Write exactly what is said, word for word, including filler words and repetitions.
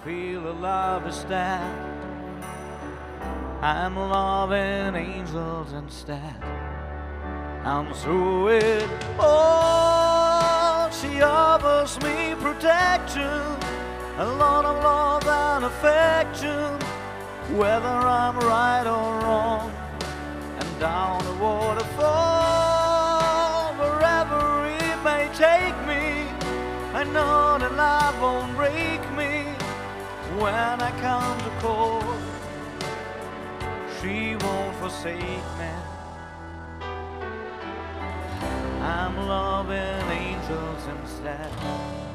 feel alive instead. I'm loving angels instead. I'm through it all. She offers me protection, a lot of love and affection, whether I'm right or wrong. And down the waterfall, wherever it may take me, I know that love won't break me. When I come to call, she won't forsake me. I'm loving angels instead.